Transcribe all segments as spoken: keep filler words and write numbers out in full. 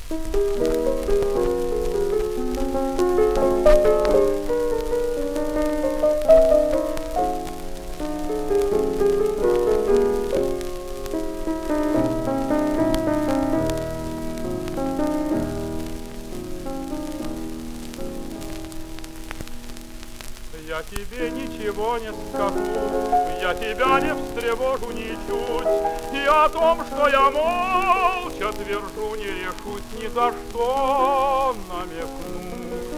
Я тебе ничего не скажу, я тебя не встревожу ничуть, и о том, что я молча твержу, не решусь ни за что намекнуть.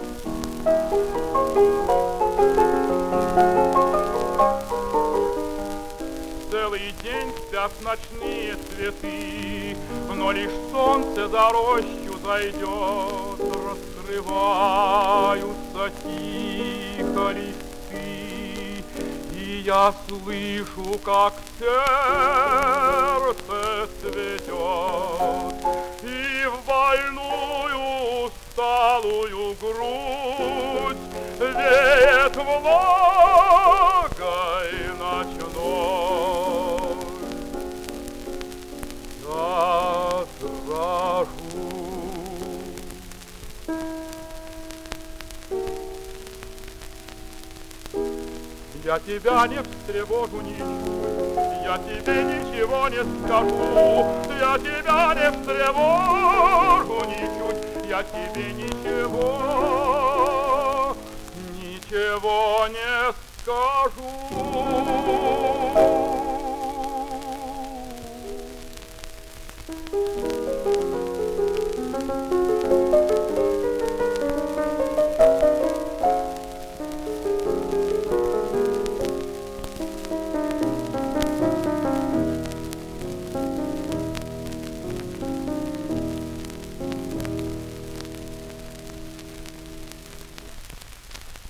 Целый день спят ночные цветы, но лишь солнце за рощу зайдет, раскрываются тихо листы, и я слышу, как сердце цветет, и в больную усталую грудь веет влагой ночной. Я дрожу. Я тебя не встревожу ничуть, я тебе ничего не скажу, я тебя не встревожу ничуть, я тебе ничего, ничего не скажу.